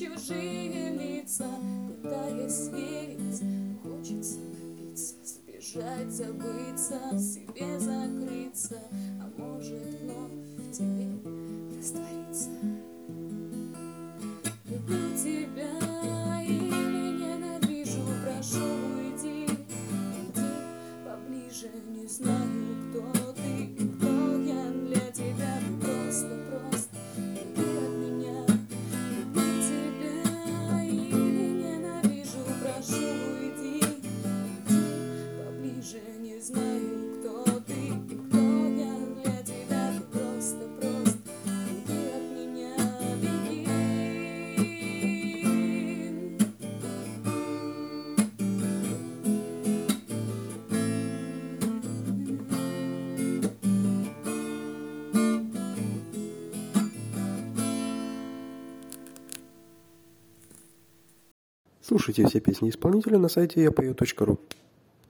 чужие лица, пытаясь верить. Хочется напиться, сбежать, забыться, в себе закрыться, а может вновь в тебе раствориться. Люблю тебя или ненавижу, прошу, уйди, иди поближе, не знаю, кто ты и кто я для тебя, ты просто уйди от меня. Люблю тебя или ненавижу, прошу, уйди, иди поближе, не знаю, кто ты и кто я для тебя, ты просто уйди от меня, беги. Слушайте все песни исполнителя на сайте yapою.ru.